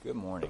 Good morning.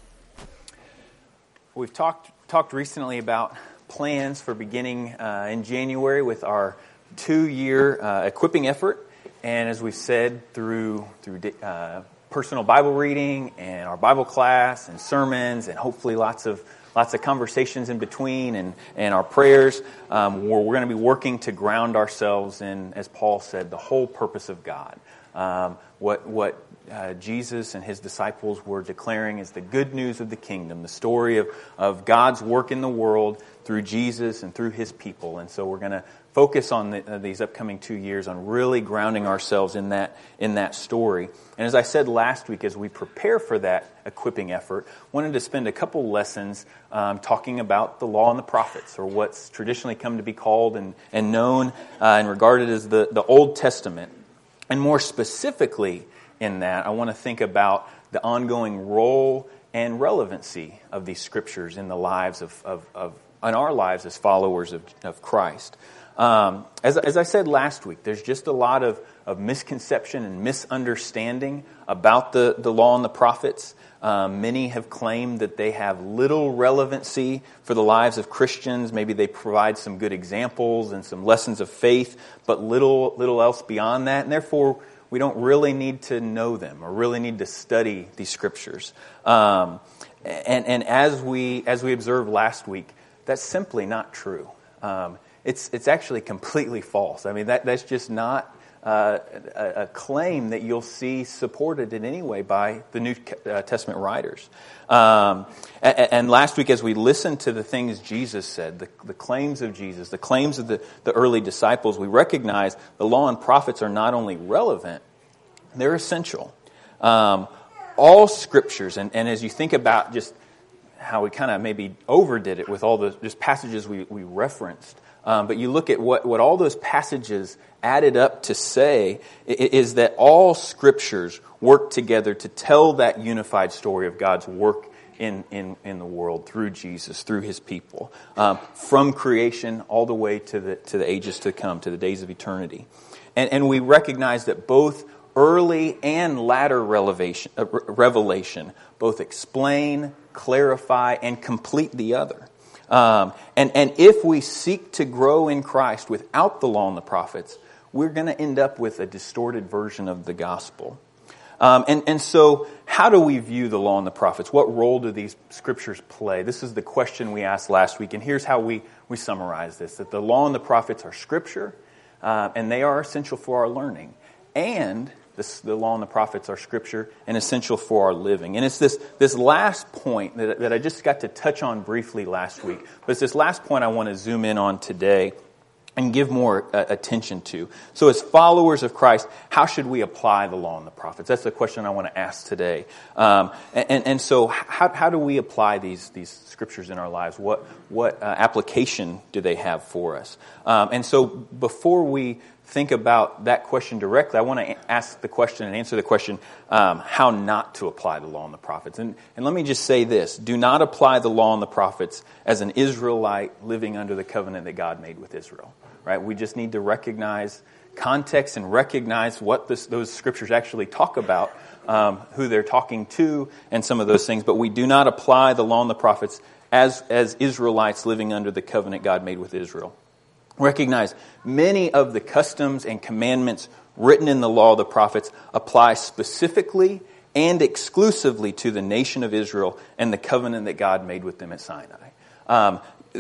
We've talked recently about plans for beginning in January with our 2-year equipping effort, and as we've said through personal Bible reading and our Bible class and sermons and hopefully lots of conversations in between and our prayers, we're going to be working to ground ourselves in, as Paul said, the whole purpose of God. What Jesus and his disciples were declaring is the good news of the kingdom, the story of God's work in the world through Jesus and through his people. And so we're going to focus on these upcoming 2 years on really grounding ourselves in that story. And as I said last week, as we prepare for that equipping effort, wanted to spend a couple lessons talking about the law and the prophets, or what's traditionally come to be called and known and regarded as the Old Testament. And more specifically in that, I want to think about the ongoing role and relevancy of these scriptures in the lives in our lives as followers of Christ. As I said last week, there's just a lot of misconception and misunderstanding about the law and the prophets. Many have claimed that they have little relevancy for the lives of Christians. Maybe they provide some good examples and some lessons of faith, but little else beyond that. And therefore, we don't really need to know them or really need to study these scriptures. And as we observed last week, that's simply not true. It's actually completely false. I mean, that's just not a claim that you'll see supported in any way by the New Testament writers. And last week, as we listened to the things Jesus said, the claims of Jesus, the claims of the early disciples, we recognize the law and prophets are not only relevant, they're essential. All scriptures, and as you think about just how we kind of maybe overdid it with all the just passages we referenced, but you look at what all those passages added up to say is that all scriptures work together to tell that unified story of God's work in the world through Jesus, through his people, from creation all the way to the ages to come, to the days of eternity. And we recognize that both early and latter revelation both explain, clarify, and complete the other. And if we seek to grow in Christ without the law and the prophets, we're going to end up with a distorted version of the gospel. And so how do we view the law and the prophets? What role do these scriptures play? This is the question we asked last week, and here's how we summarize this. That the law and the prophets are scripture, and they are essential for our learning. And the law and the prophets are scripture and essential for our living. And it's this last point that I just got to touch on briefly last week. But it's this last point I want to zoom in on today and give more attention to. So as followers of Christ, how should we apply the law and the prophets? That's the question I want to ask today. And so how do we apply these scriptures in our lives? What application do they have for us? And so before we think about that question directly, I want to ask the question and answer the question, how not to apply the law and the prophets. And let me just say this. Do not apply the law and the prophets as an Israelite living under the covenant that God made with Israel. Right? We just need to recognize context and recognize what those scriptures actually talk about, who they're talking to, and some of those things. But we do not apply the law and the prophets as Israelites living under the covenant God made with Israel. Recognize many of the customs and commandments written in the law of the prophets apply specifically and exclusively to the nation of Israel and the covenant that God made with them at Sinai.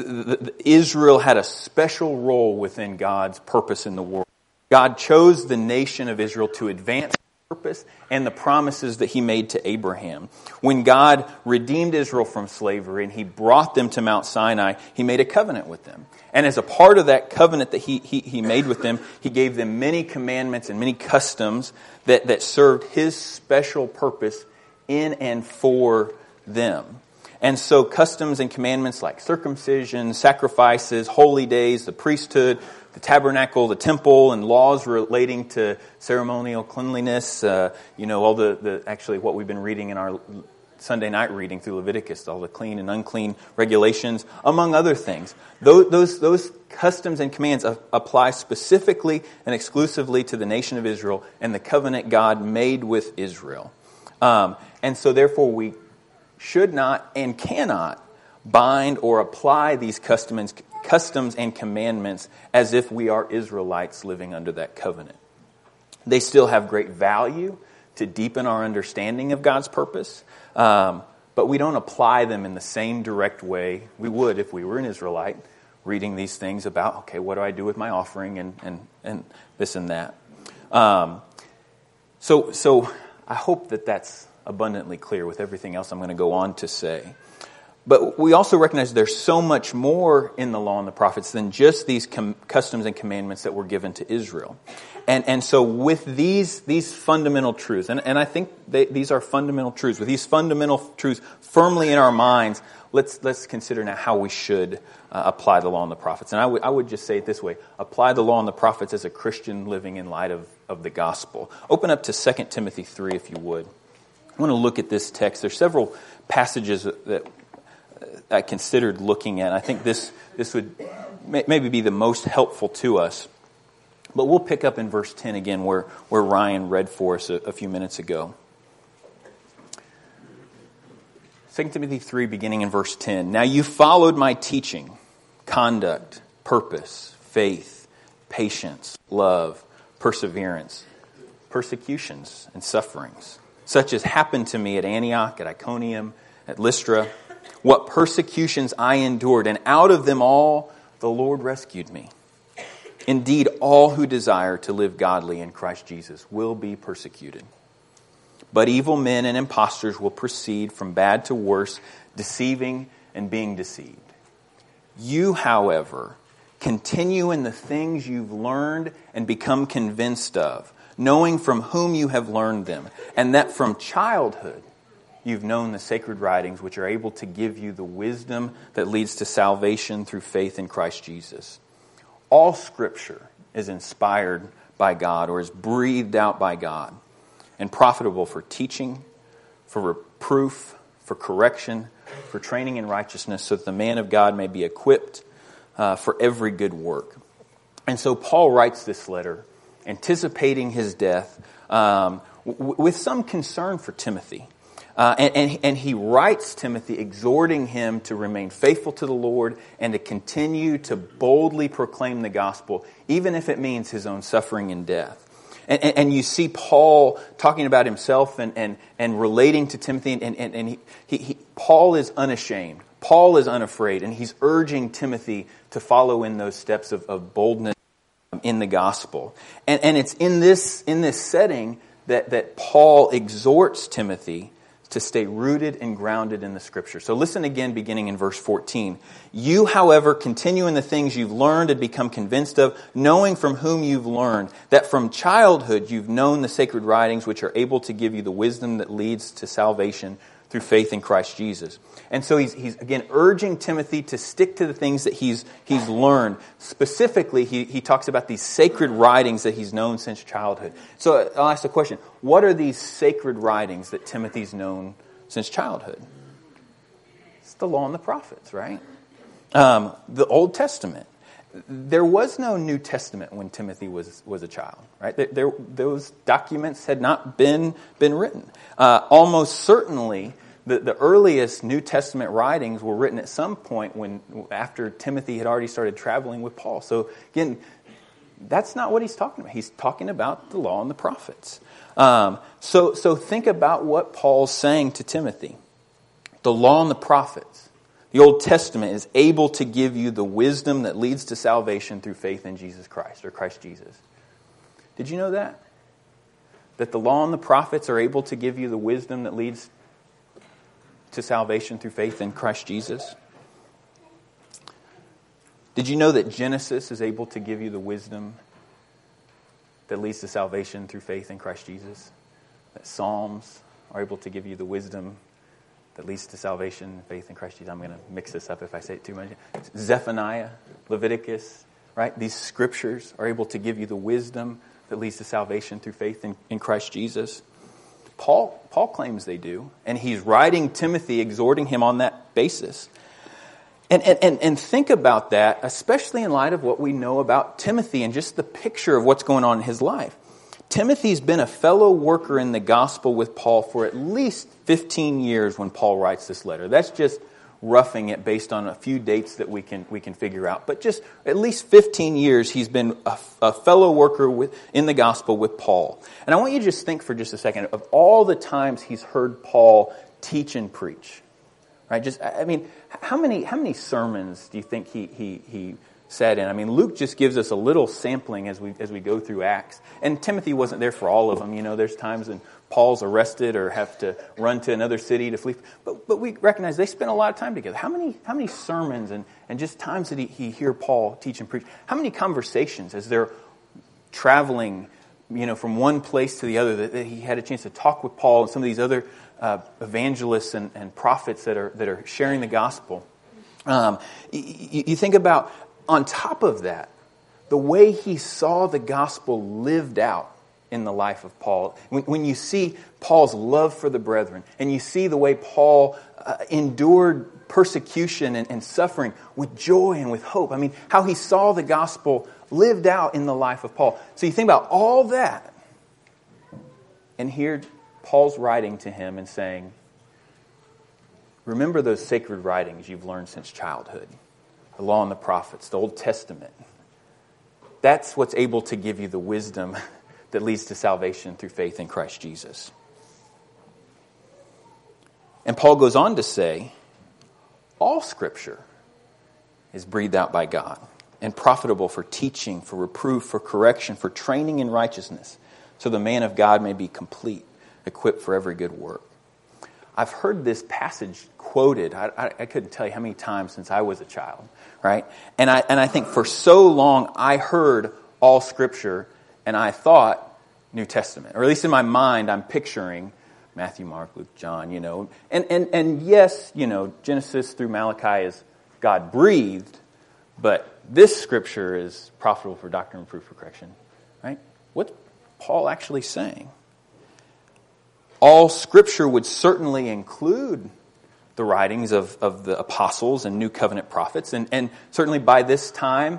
Israel had a special role within God's purpose in the world. God chose the nation of Israel to advance purpose and the promises that he made to Abraham. When God redeemed Israel from slavery and he brought them to Mount Sinai, he made a covenant with them. And as a part of that covenant that he made with them, he gave them many commandments and many customs that served his special purpose in and for them. And so customs and commandments like circumcision, sacrifices, holy days, the priesthood, the tabernacle, the temple, and laws relating to ceremonial cleanliness, all the actually what we've been reading in our Sunday night reading through Leviticus, all the clean and unclean regulations, among other things. Those customs and commands apply specifically and exclusively to the nation of Israel and the covenant God made with Israel. And so therefore we should not and cannot bind or apply these customs and commandments as if we are Israelites living under that covenant. They still have great value to deepen our understanding of God's purpose, but we don't apply them in the same direct way we would if we were an Israelite reading these things about, okay, what do I do with my offering and this and that. So I hope that that's abundantly clear with everything else I'm going to go on to say. But we also recognize there's so much more in the law and the prophets than just these customs and commandments that were given to Israel. And so with these fundamental truths, and I think these are fundamental truths, with these fundamental truths firmly in our minds, let's consider now how we should apply the law and the prophets. And I would just say it this way: apply the law and the prophets as a Christian living in light of the gospel. Open up to 2 Timothy 3 if you would. I want to look at this text. There's several passages that I considered looking at. I think this would maybe be the most helpful to us. But we'll pick up in verse 10 again where Ryan read for us a few minutes ago. 2 Timothy 3, beginning in verse 10. Now you followed my teaching, conduct, purpose, faith, patience, love, perseverance, persecutions, and sufferings, such as happened to me at Antioch, at Iconium, at Lystra. What persecutions I endured, and out of them all the Lord rescued me. Indeed, all who desire to live godly in Christ Jesus will be persecuted. But evil men and impostors will proceed from bad to worse, deceiving and being deceived. You, however, continue in the things you've learned and become convinced of, knowing from whom you have learned them, and that from childhood you've known the sacred writings which are able to give you the wisdom that leads to salvation through faith in Christ Jesus. All Scripture is inspired by God, or is breathed out by God, and profitable for teaching, for reproof, for correction, for training in righteousness, so that the man of God may be equipped for every good work. And so Paul writes this letter, anticipating his death, with some concern for Timothy. And he writes Timothy, exhorting him to remain faithful to the Lord and to continue to boldly proclaim the gospel, even if it means his own suffering and death. And you see Paul talking about himself and relating to Timothy, and Paul is unashamed. Paul is unafraid, and he's urging Timothy to follow in those steps of boldness in the gospel. And it's in this setting that Paul exhorts Timothy to stay rooted and grounded in the Scripture. So listen again, beginning in verse 14. You, however, continue in the things you've learned and become convinced of, knowing from whom you've learned, that from childhood you've known the sacred writings which are able to give you the wisdom that leads to salvation through faith in Christ Jesus. And so he's again urging Timothy to stick to the things that he's learned. Specifically, he talks about these sacred writings that he's known since childhood. So I'll ask the question, what are these sacred writings that Timothy's known since childhood? It's the law and the prophets, right? The Old Testament. There was no New Testament when Timothy was a child, right? Those documents had not been written. Almost certainly, the earliest New Testament writings were written at some point after Timothy had already started traveling with Paul. So again, that's not what he's talking about. He's talking about the law and the prophets. So think about what Paul's saying to Timothy. The law and the prophets. The Old Testament is able to give you the wisdom that leads to salvation through faith in Jesus Christ, or Christ Jesus. Did you know that? That the law and the prophets are able to give you the wisdom that leads to salvation through faith in Christ Jesus? Did you know that Genesis is able to give you the wisdom that leads to salvation through faith in Christ Jesus? That Psalms are able to give you the wisdom that leads to salvation and faith in Christ Jesus. I'm going to mix this up if I say it too much. Zephaniah, Leviticus, right? These scriptures are able to give you the wisdom that leads to salvation through faith in Christ Jesus. Paul claims they do, and he's writing Timothy, exhorting him on that basis. And think about that, especially in light of what we know about Timothy and just the picture of what's going on in his life. Timothy's been a fellow worker in the gospel with Paul for at least 15 years when Paul writes this letter. That's just roughing it based on a few dates that we can figure out. But just at least 15 years he's been a fellow worker in the gospel with Paul. And I want you to just think for just a second of all the times he's heard Paul teach and preach. Right? How many sermons do you think he said in? I mean, Luke just gives us a little sampling as we go through Acts. And Timothy wasn't there for all of them. You know, there's times when Paul's arrested or have to run to another city to flee. But we recognize they spent a lot of time together. How many sermons and just times did he hear Paul teach and preach? How many conversations as they're traveling, you know, from one place to the other that he had a chance to talk with Paul and some of these other evangelists and prophets that are sharing the gospel? You think about, on top of that, the way he saw the gospel lived out in the life of Paul. When you see Paul's love for the brethren, and you see the way Paul endured persecution and suffering with joy and with hope. I mean, how he saw the gospel lived out in the life of Paul. So you think about all that, and here Paul's writing to him and saying, remember those sacred writings you've learned since childhood. The law and the prophets, the Old Testament. That's what's able to give you the wisdom that leads to salvation through faith in Christ Jesus. And Paul goes on to say, all Scripture is breathed out by God and profitable for teaching, for reproof, for correction, for training in righteousness, so the man of God may be complete, equipped for every good work. I've heard this passage quoted, I couldn't tell you how many times since I was a child, right? And I think for so long I heard all Scripture and I thought New Testament. Or at least in my mind I'm picturing Matthew, Mark, Luke, John, you know. And yes, you know, Genesis through Malachi is God breathed, but this Scripture is profitable for doctrine, reproof, for correction, right? What's Paul actually saying? All Scripture would certainly include the writings of the apostles and New Covenant prophets. And certainly by this time,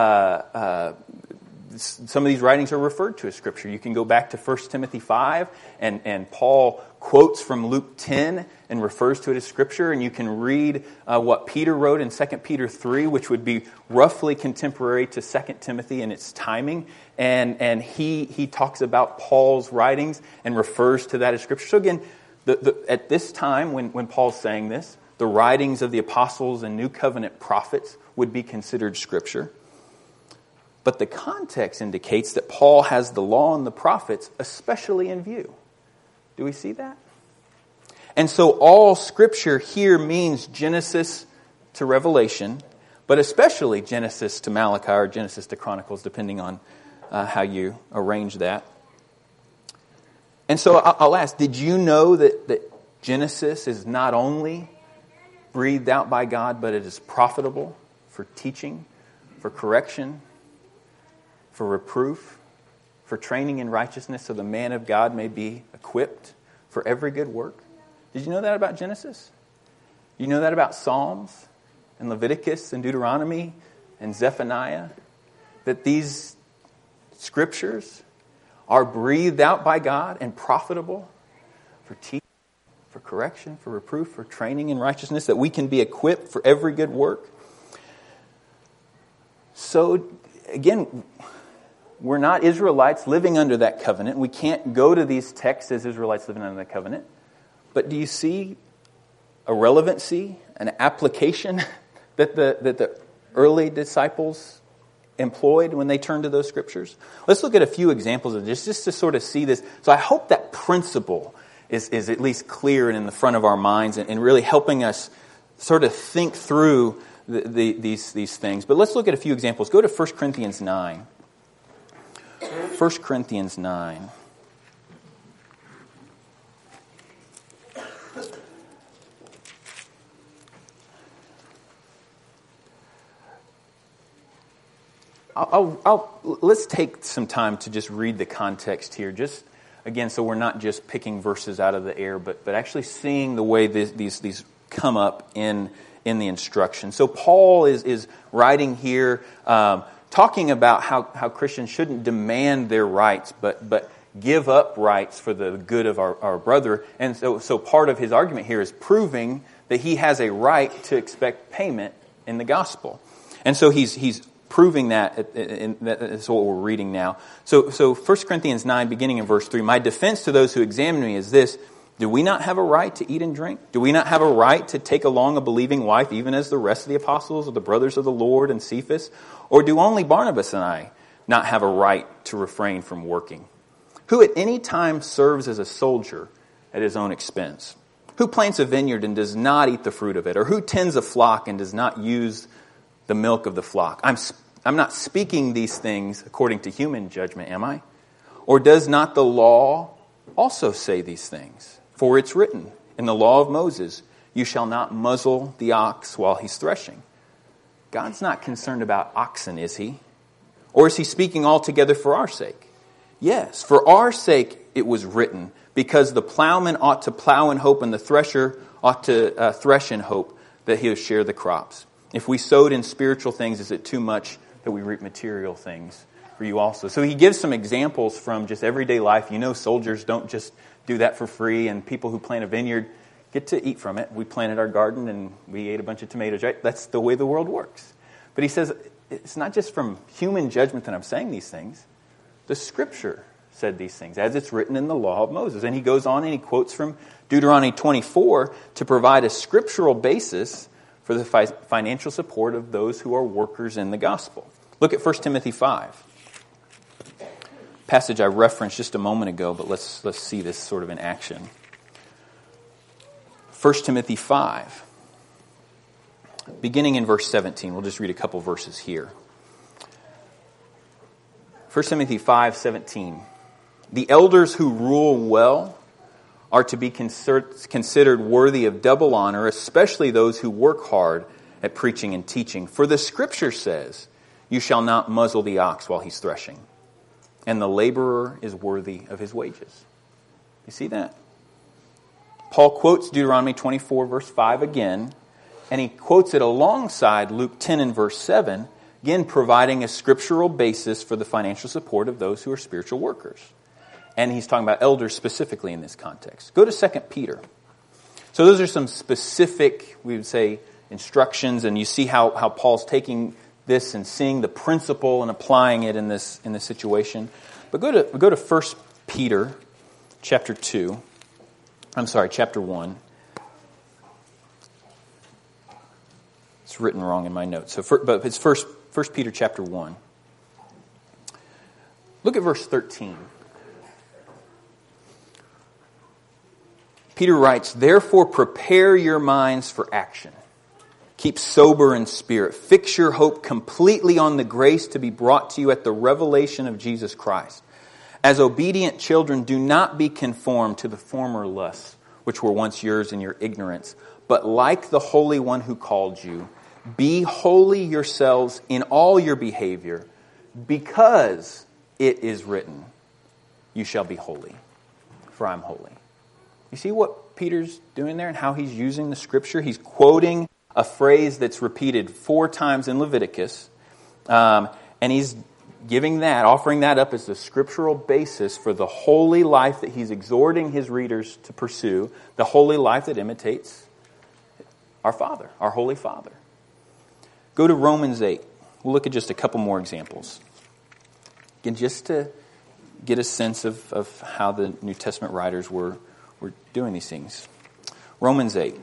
some of these writings are referred to as Scripture. You can go back to 1 Timothy 5, and Paul quotes from Luke 10 and refers to it as Scripture. And you can read what Peter wrote in 2 Peter 3, which would be roughly contemporary to 2 Timothy in its timing. And he talks about Paul's writings and refers to that as Scripture. So again, at this time when Paul's saying this, the writings of the apostles and New Covenant prophets would be considered Scripture. But the context indicates that Paul has the law and the prophets especially in view. Do we see that? And so all Scripture here means Genesis to Revelation, but especially Genesis to Malachi or Genesis to Chronicles, depending on how you arrange that. And so I'll ask, did you know that Genesis is not only breathed out by God, but it is profitable for teaching, for correction, for reproof, for training in righteousness, so the man of God may be equipped for every good work? Did you know that about Genesis? You know that about Psalms and Leviticus and Deuteronomy and Zephaniah? That these Scriptures are breathed out by God and profitable for teaching, for correction, for reproof, for training in righteousness, that we can be equipped for every good work. So, again, we're not Israelites living under that covenant. We can't go to these texts as Israelites living under that covenant. But do you see a relevancy, an application that the early disciples employed when they turned to those Scriptures? Let's look at a few examples of this just to sort of see this. So I hope that principle is at least clear and in the front of our minds and really helping us sort of think through these things. But let's look at a few examples. Go to 1 Corinthians 9. 1 Corinthians 9. Let's take some time to just read the context here. Just again, so we're not just picking verses out of the air, but actually seeing the way these come up in the instruction. So Paul is writing here, talking about how Christians shouldn't demand their rights, but give up rights for the good of our brother. And so part of his argument here is proving that he has a right to expect payment in the gospel. And so he's proving that, and that's what we're reading now. So 1 Corinthians 9, beginning in verse 3, my defense to those who examine me is this: do we not have a right to eat and drink? Do we not have a right to take along a believing wife, even as the rest of the apostles or the brothers of the Lord and Cephas? Or do only Barnabas and I not have a right to refrain from working? Who at any time serves as a soldier at his own expense? Who plants a vineyard and does not eat the fruit of it? Or who tends a flock and does not use the milk of the flock? I'm not speaking these things according to human judgment, am I? Or does not the law also say these things? For it's written in the law of Moses, you shall not muzzle the ox while he's threshing. God's not concerned about oxen, is he? Or is he speaking altogether for our sake? Yes, for our sake it was written, because the plowman ought to plow in hope and the thresher ought to thresh in hope that he'll share the crops. If we sowed in spiritual things, is it too much that we reap material things for you also? So he gives some examples from just everyday life. You know, soldiers don't just do that for free, and people who plant a vineyard get to eat from it. We planted our garden and we ate a bunch of tomatoes, right? That's the way the world works. But he says, it's not just from human judgment that I'm saying these things. The Scripture said these things, as it's written in the law of Moses. And he goes on and he quotes from Deuteronomy 24 to provide a scriptural basis for the financial support of those who are workers in the gospel. Look at 1 Timothy 5. Passage I referenced just a moment ago, but let's see this sort of in action. 1 Timothy 5, beginning in verse 17. We'll just read a couple verses here. 1 Timothy 5:17. The elders who rule well are to be considered worthy of double honor, especially those who work hard at preaching and teaching. For the Scripture says, you shall not muzzle the ox while he's threshing, and the laborer is worthy of his wages. You see that? Paul quotes Deuteronomy 24, verse 5 again, and he quotes it alongside Luke 10 and verse 7, again providing a scriptural basis for the financial support of those who are spiritual workers. And he's talking about elders specifically in this context. Go to 2 Peter. So those are some specific, we would say, instructions, and you see how Paul's taking this and seeing the principle and applying it in this situation. But go to 1 Peter chapter 1. It's written wrong in my notes. But it's 1 Peter chapter 1. Look at verse 13. Peter writes, therefore prepare your minds for action. Keep sober in spirit. Fix your hope completely on the grace to be brought to you at the revelation of Jesus Christ. As obedient children, do not be conformed to the former lusts, which were once yours in your ignorance. But like the Holy One who called you, be holy yourselves in all your behavior, because it is written, you shall be holy, for I am holy. You see what Peter's doing there and how he's using the Scripture? He's quoting a phrase that's repeated 4 times in Leviticus, and he's offering that up as the scriptural basis for the holy life that he's exhorting his readers to pursue, the holy life that imitates our Father, our Holy Father. Go to Romans 8. We'll look at just a couple more examples. Again, just to get a sense of how the New Testament writers were doing these things. Romans 8.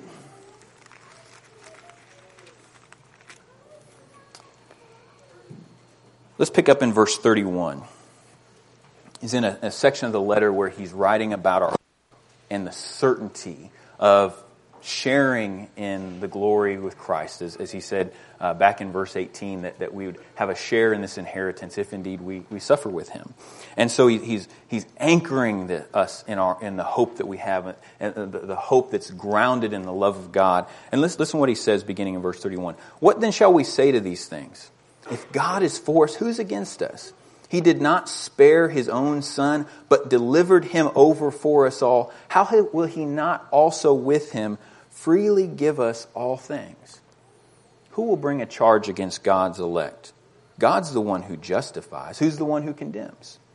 Let's pick up in verse 31. He's in a section of the letter where he's writing about our hope and the certainty of sharing in the glory with Christ, as he said back in verse 18, that we would have a share in this inheritance if indeed we suffer with him. And so he's anchoring us in the hope that we have, and the hope that's grounded in the love of God. And listen to what he says beginning in verse 31. What then shall we say to these things? If God is for us, who's against us? He did not spare his own Son, but delivered him over for us all. How will he not also with him freely give us all things? Who will bring a charge against God's elect? God's the one who justifies. Who's the one who condemns?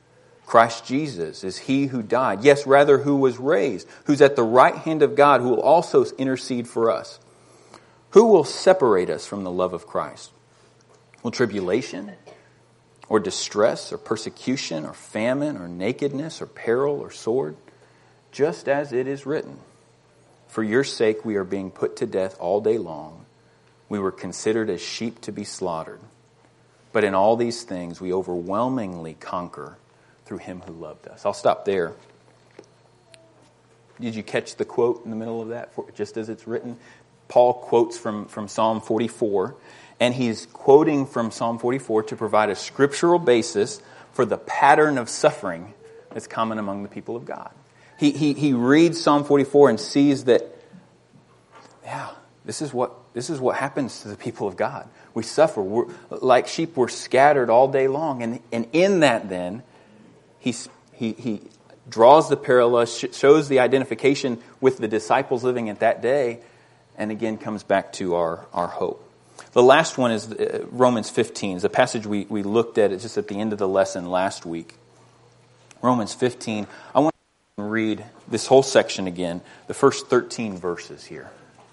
Christ Jesus is he who died. Yes, rather who was raised, who's at the right hand of God, who will also intercede for us. Who will separate us from the love of Christ? Will tribulation or distress or persecution or famine or nakedness or peril or sword? Just as it is written, for your sake we are being put to death all day long. We were considered as sheep to be slaughtered. But in all these things we overwhelmingly conquer through him who loved us. I'll stop there. Did you catch the quote in the middle of that? Just as it's written, Paul quotes from Psalm 44, and he's quoting from Psalm 44 to provide a scriptural basis for the pattern of suffering that's common among the people of God. He reads Psalm 44 and sees that, this is what happens to the people of God. We suffer. We're, like sheep, we're scattered all day long. And in that then, he draws the parallel, shows the identification with the disciples living at that day, and again comes back to our hope. The last one is Romans 15. It's a passage we looked at just at the end of the lesson last week. Romans 15. I want to read this whole section again, the first 13 verses here.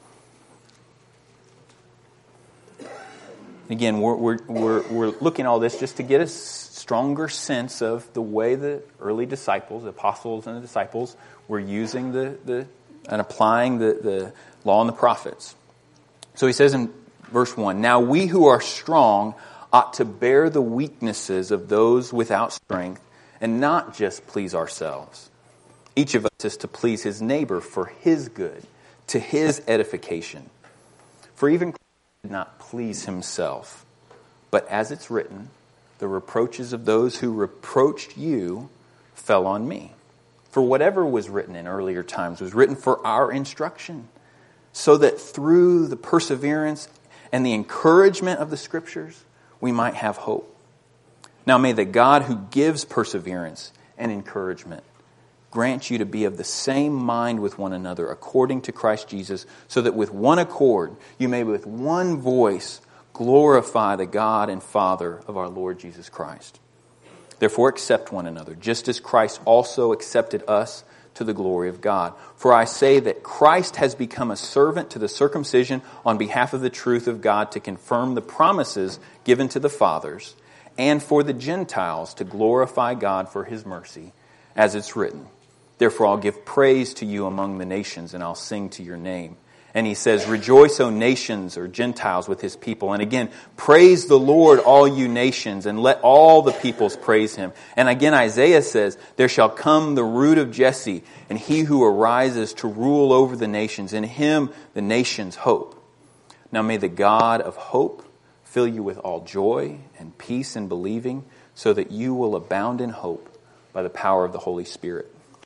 Again, we're looking at all this just to get a stronger sense of the way the early disciples, the apostles and the disciples, were using and applying the law and the prophets. So he says in verse 1, now we who are strong ought to bear the weaknesses of those without strength and not just please ourselves. Each of us is to please his neighbor for his good, to his edification. For even Christ did not please himself, but as it's written, the reproaches of those who reproached you fell on me. For whatever was written in earlier times was written for our instruction, so that through the perseverance and the encouragement of the Scriptures, we might have hope. Now may the God who gives perseverance and encouragement grant you to be of the same mind with one another according to Christ Jesus, so that with one accord you may with one voice glorify the God and Father of our Lord Jesus Christ. Therefore accept one another, just as Christ also accepted us to the glory of God. For I say that Christ has become a servant to the circumcision on behalf of the truth of God to confirm the promises given to the fathers, and for the Gentiles to glorify God for his mercy, as it's written. Therefore I'll give praise to you among the nations, and I'll sing to your name. And he says, rejoice, O nations, or Gentiles, with his people. And again, praise the Lord, all you nations, and let all the peoples praise him. And again, Isaiah says, there shall come the root of Jesse, and he who arises to rule over the nations. In him the nations hope. Now may the God of hope fill you with all joy and peace in believing, so that you will abound in hope by the power of the Holy Spirit.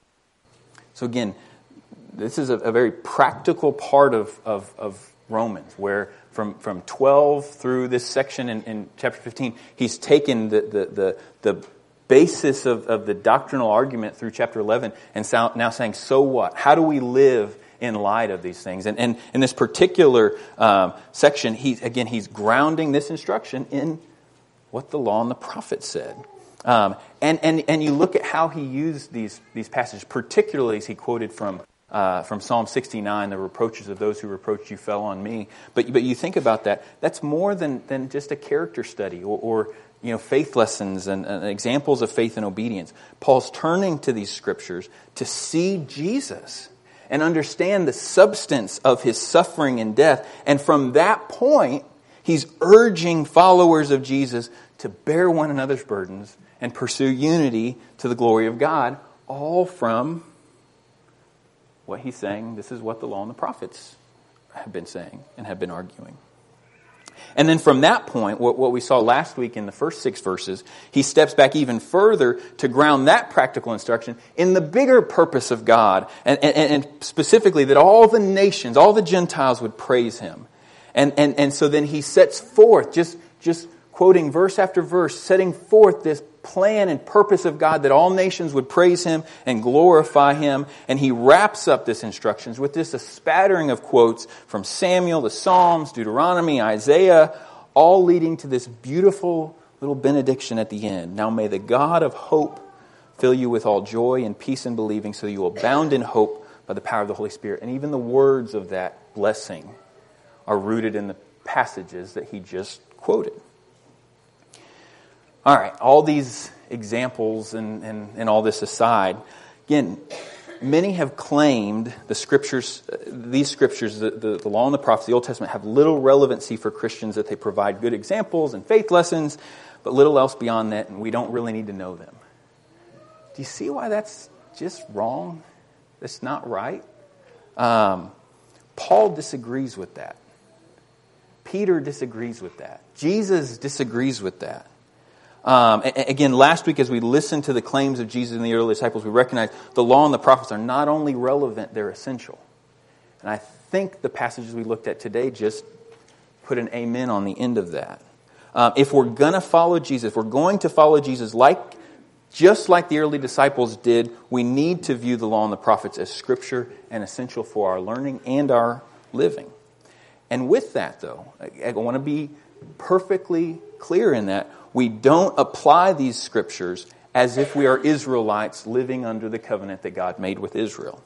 So again, this is a very practical part of Romans, where from 12 through this section in chapter 15, he's taken the basis of the doctrinal argument through chapter 11 and now saying, so what? How do we live in light of these things? And in this particular section, he's grounding this instruction in what the law and the prophets said. And you look at how he used these passages, particularly as he quoted from Psalm 69, the reproaches of those who reproached you fell on me. But you think about that, that's more than just a character study or faith lessons and examples of faith and obedience. Paul's turning to these scriptures to see Jesus and understand the substance of his suffering and death. And from that point, he's urging followers of Jesus to bear one another's burdens and pursue unity to the glory of God, all from what he's saying. This is what the law and the prophets have been saying and have been arguing. And then from that point, what we saw last week in the first 6 verses, he steps back even further to ground that practical instruction in the bigger purpose of God, and specifically that all the nations, all the Gentiles would praise him. And so then he sets forth, just quoting verse after verse, setting forth this plan and purpose of God that all nations would praise him and glorify him. And he wraps up this instructions with a spattering of quotes from Samuel, the Psalms, Deuteronomy, Isaiah, all leading to this beautiful little benediction at the end. Now may the God of hope fill you with all joy and peace in believing, so you will abound in hope by the power of the Holy Spirit. And even the words of that blessing are rooted in the passages that he just quoted. All right, all these examples and all this aside, again, many have claimed the scriptures, these scriptures, the law and the prophets, the Old Testament, have little relevancy for Christians, that they provide good examples and faith lessons, but little else beyond that, and we don't really need to know them. Do you see why that's just wrong? That's not right? Paul disagrees with that. Peter disagrees with that. Jesus disagrees with that. Again, last week as we listened to the claims of Jesus and the early disciples, we recognized the law and the prophets are not only relevant, they're essential. And I think the passages we looked at today just put an amen on the end of that. If we're going to follow Jesus, if we're going to follow Jesus just like the early disciples did, we need to view the law and the prophets as scripture and essential for our learning and our living. And with that, though, I want to be perfectly clear in that we don't apply these scriptures as if we are Israelites living under the covenant that God made with Israel.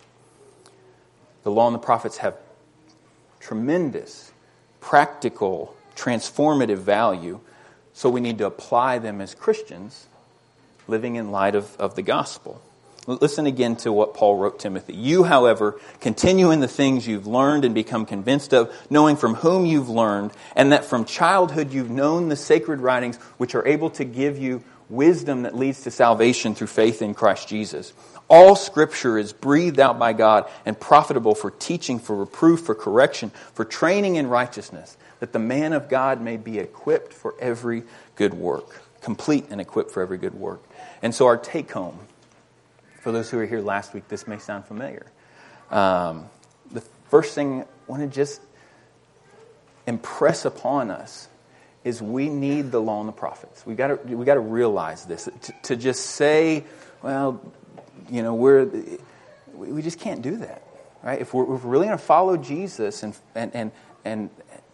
The law and the prophets have tremendous, practical, transformative value, so we need to apply them as Christians living in light of the gospel. Listen again to what Paul wrote Timothy. You, however, continue in the things you've learned and become convinced of, knowing from whom you've learned, and that from childhood you've known the sacred writings, which are able to give you wisdom that leads to salvation through faith in Christ Jesus. All Scripture is breathed out by God and profitable for teaching, for reproof, for correction, for training in righteousness, that the man of God may be equipped for every good work. Complete and equipped for every good work. And so our take-home, for those who were here last week, this may sound familiar. The first thing I want to just impress upon us is we need the law and the prophets. We got to realize this. To just say, well, you know, we just can't do that, right? If we're really going to follow Jesus and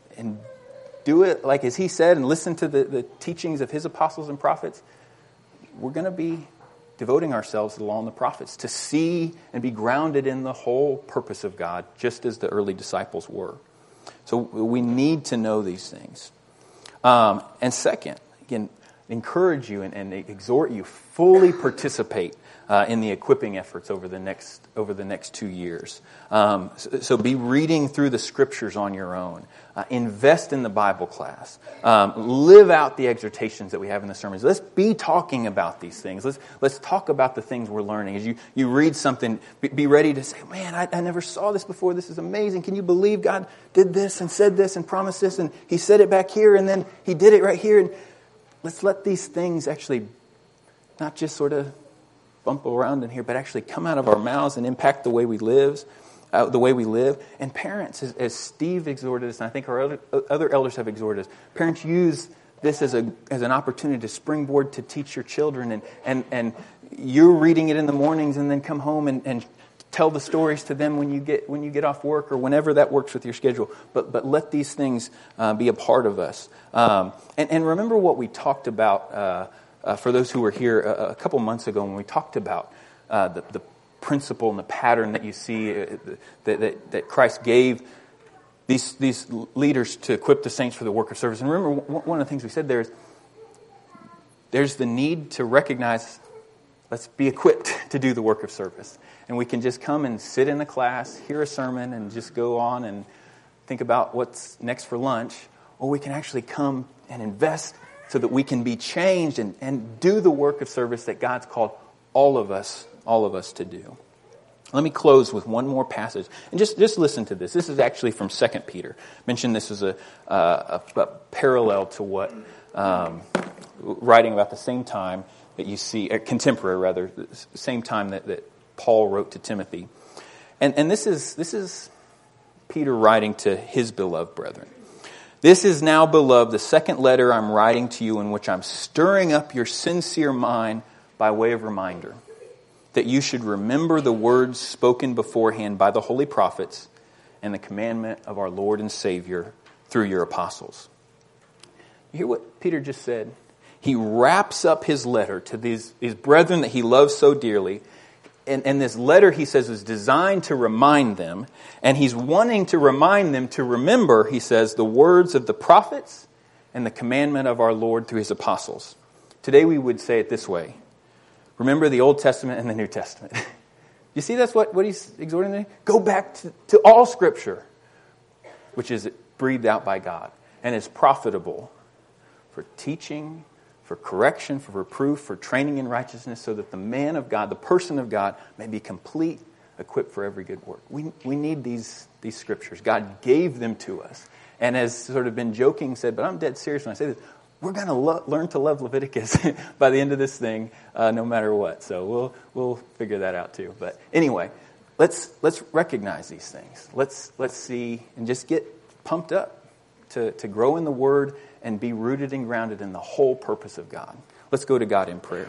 do it like as he said and listen to the teachings of his apostles and prophets, we're going to be devoting ourselves to the law and the prophets, to see and be grounded in the whole purpose of God, just as the early disciples were. So we need to know these things. And second, again, encourage you and exhort you, fully participate in the equipping efforts over the next 2 years. So be reading through the scriptures on your own. Invest in the Bible class. Live out the exhortations that we have in the sermons. Let's be talking about these things. Let's talk about the things we're learning. As you read something, be ready to say, man, I never saw this before. This is amazing. Can you believe God did this and said this and promised this, and he said it back here and then he did it right here. And let's let these things actually not just sort of bump around in here, but actually come out of our mouths and impact the way we live. And parents, as Steve exhorted us, and I think our other elders have exhorted us, parents, use this as an opportunity to springboard to teach your children, and you're reading it in the mornings, and then come home and tell the stories to them when you get off work or whenever that works with your schedule. But let these things be a part of us. And remember what we talked about. For those who were here a couple months ago, when we talked about the principle and the pattern that you see that Christ gave these leaders to equip the saints for the work of service. And remember, one of the things we said there is there's the need to recognize, let's be equipped to do the work of service. And we can just come and sit in a class, hear a sermon, and just go on and think about what's next for lunch. Or we can actually come and invest so that we can be changed and do the work of service that God's called all of us to do. Let me close with one more passage. And just listen to this. This is actually from 2 Peter. I mentioned this as a parallel to what, writing about the same time that you see, contemporary rather, the same time that Paul wrote to Timothy. And this is Peter writing to his beloved brethren. This is now, beloved, the second letter I'm writing to you, in which I'm stirring up your sincere mind by way of reminder, that you should remember the words spoken beforehand by the holy prophets and the commandment of our Lord and Savior through your apostles. You hear what Peter just said? He wraps up his letter to these brethren that he loves so dearly. And this letter, he says, is designed to remind them. And he's wanting to remind them to remember, he says, the words of the prophets and the commandment of our Lord through his apostles. Today we would say it this way. Remember the Old Testament and the New Testament. You see that's what he's exhorting them? Go back to all Scripture, which is breathed out by God and is profitable for teaching, for correction, for reproof, for training in righteousness, so that the man of God, the person of God, may be complete, equipped for every good work. We need these Scriptures. God gave them to us. And as sort of been joking said, but I'm dead serious when I say this, we're going to learn to love Leviticus by the end of this thing, no matter what. So we'll figure that out too. But anyway, let's recognize these things. Let's see and just get pumped up to grow in the Word and be rooted and grounded in the whole purpose of God. Let's go to God in prayer.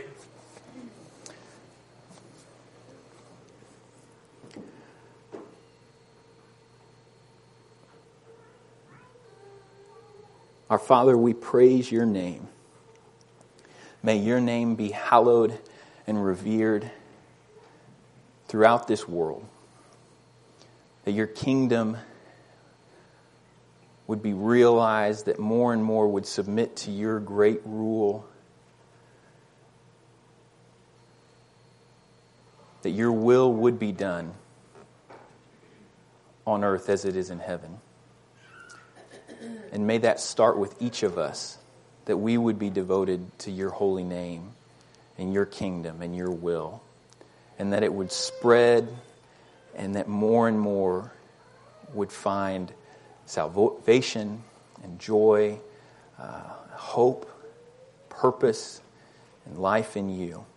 Our Father, we praise your name. May your name be hallowed and revered throughout this world. That your kingdom would be realized, that more and more would submit to your great rule. That your will would be done on earth as it is in heaven. And may that start with each of us, that we would be devoted to your holy name and your kingdom and your will. And that it would spread and that more and more would find salvation and joy, hope, purpose, and life in you.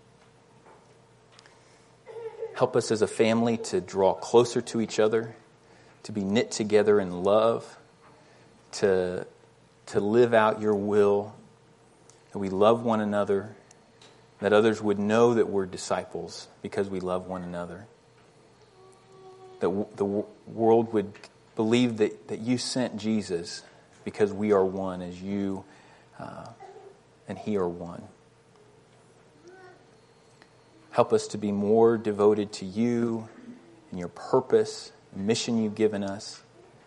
Help us as a family to draw closer to each other, to be knit together in love, to live out your will, that we love one another, that others would know that we're disciples because we love one another, that the world would believe that you sent Jesus because we are one as you and he are one. Help us to be more devoted to you and your purpose, the mission you've given us.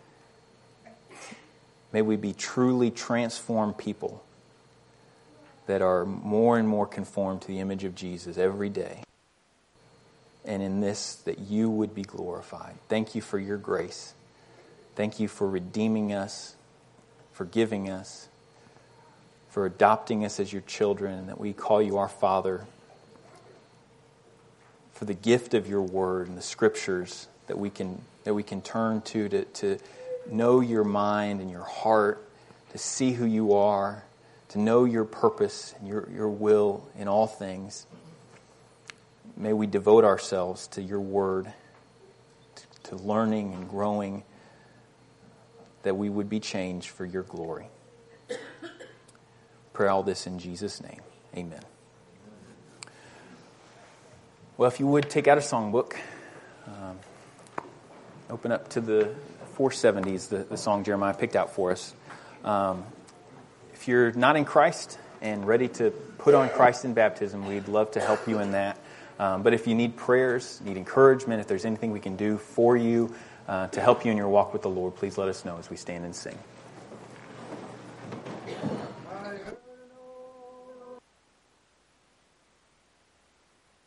May we be truly transformed people that are more and more conformed to the image of Jesus every day. And in this, that you would be glorified. Thank you for your grace. Thank you for redeeming us, forgiving us, for adopting us as your children, and that we call you our Father, for the gift of your word and the Scriptures that we can turn to know your mind and your heart, to see who you are, to know your purpose and your will in all things. May we devote ourselves to your word, to learning and growing, that we would be changed for your glory. Pray all this in Jesus' name. Amen. Well, if you would, take out a songbook. Open up to the 470s, the song Jeremiah picked out for us. If you're not in Christ and ready to put on Christ in baptism, we'd love to help you in that. But if you need prayers, need encouragement, if there's anything we can do for you to help you in your walk with the Lord, please let us know as we stand and sing.